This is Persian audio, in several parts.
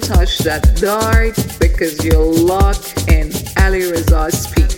touch that died because you're locked in Ali Reza's beat.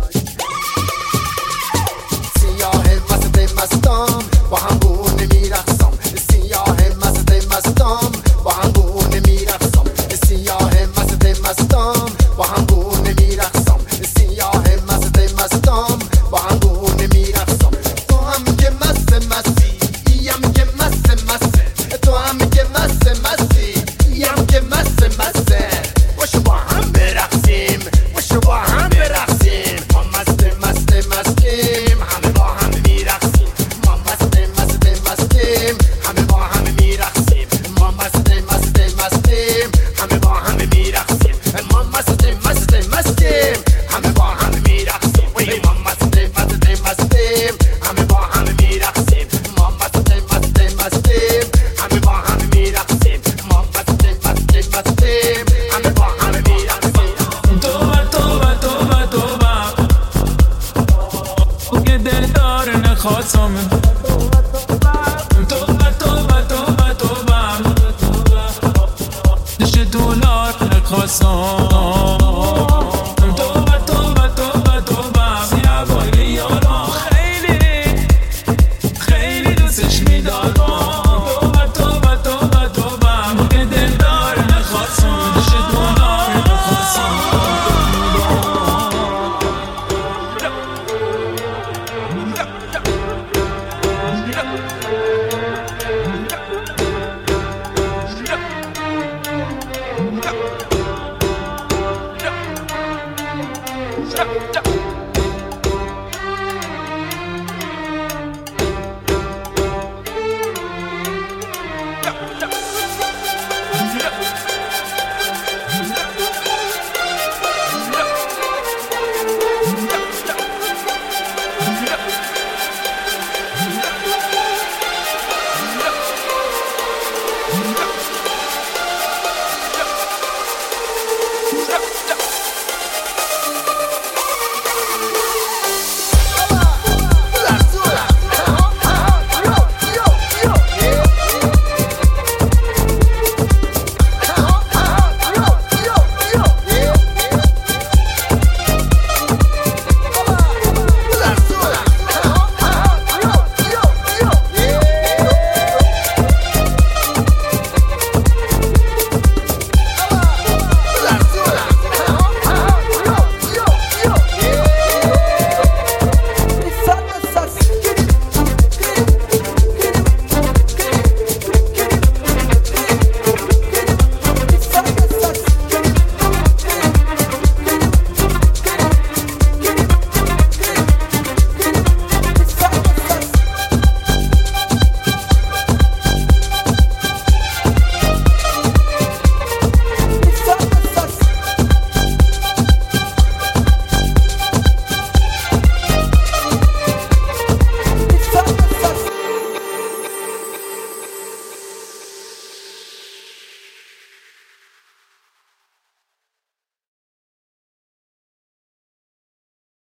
سیاه مست مستم با هم گونه میرقصم سیاه مست مستم با هم گونه میرقصم سیاه مست مستم با هم گونه میرقصم سیاه مست مستم با هم گونه میرقصم تو هم که مست مستی یم که مست مسته تو هم که مست مستی یم که مست مسته باشه با هم برقصیم باشه با هم برقصیم ما مست مست مستیم همه با هم میرقصیم ما مست مست مستیم همه با هم میرقصیم ما مست مست مستیم همه با هم میرقصیم ما مست مست مستیم همه با هم میرقصیم ما مست مست مستیم همه با هم میرقصیم ما مست مست مستیم همه با هم میرقصیم ما مست مست مستیم همه با هم میرقصیم توبه توبه توبه توبه که دلدار نخواستم توبه توبه توبه توبه دش دولار نخواستم